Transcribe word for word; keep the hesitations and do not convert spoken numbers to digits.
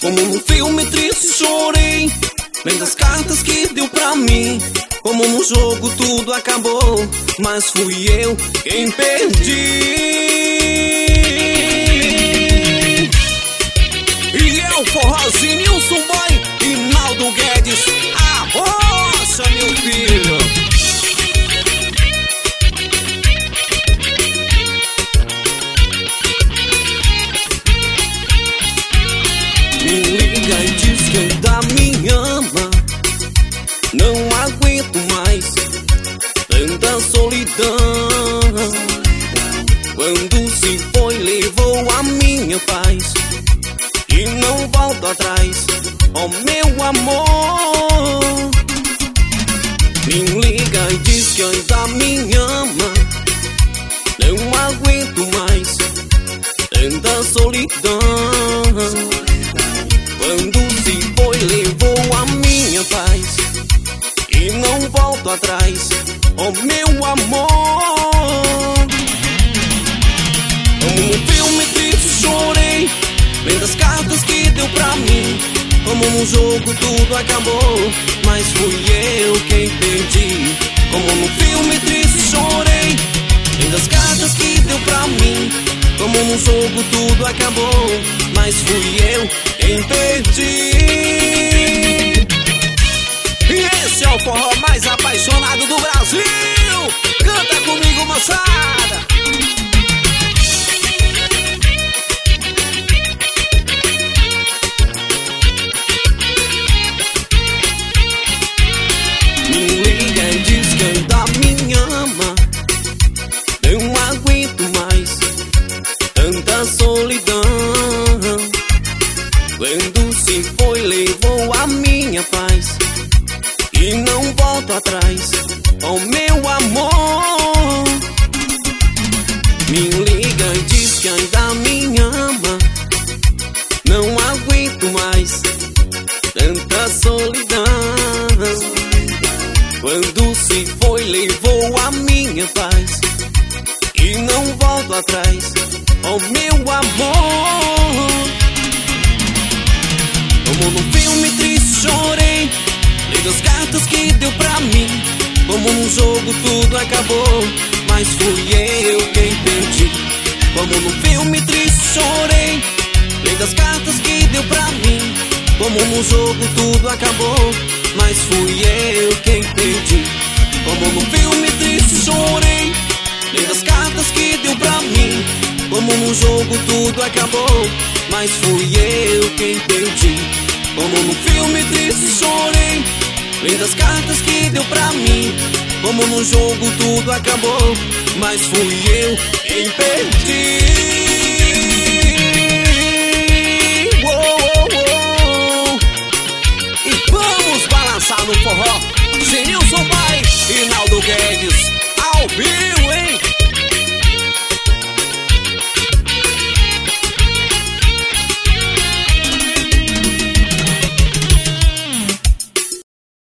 Como num filme triste chorei, lendo as cartas que deu pra mim. Como num jogo tudo acabou, mas fui eu quem perdi. E eu, forrozinho, Nilson Boy e Naldo Guedes, a rocha, meu filho. Me liga e diz que ainda me ama. Não aguento mais tanta solidão. Quando se foi, levou a minha paz e não volto atrás, oh meu amor. Me liga e diz que ainda me ama. Não aguento mais tanta solidão. Quando se foi, levou a minha paz e não volto atrás, oh meu amor. Como num filme triste chorei, lendo as cartas que deu pra mim. Como num jogo tudo acabou, mas fui eu quem perdi. Como num filme triste chorei, lendo as cartas que deu pra mim. Como num jogo tudo acabou, mas fui eu quem perdi. E esse é o forró mais apaixonado do Brasil. Canta comigo, moçada. Me liga e diz que ainda me ama. Não aguento mais tanta solidão. Quando se foi, levou a minha paz e não volto atrás, oh meu amor. Me liga e diz que ainda me ama. Não aguento mais tanta solidão. Quando se foi, levou a minha paz e não volto atrás, oh meu amor. Como num filme triste chorei, lendo as cartas que deu pra mim. Como num jogo tudo acabou, mas fui eu quem perdi. Como num filme triste chorei, lendo as cartas que deu pra mim. Como num jogo tudo acabou, mas fui eu quem perdi. Como num filme triste chorei, lendo as cartas que deu pra mim. Como num jogo tudo acabou, mas fui eu quem perdi. Como num filme triste chorei, lendo as cartas que deu pra mim. Como num jogo tudo acabou, mas fui eu quem perdi.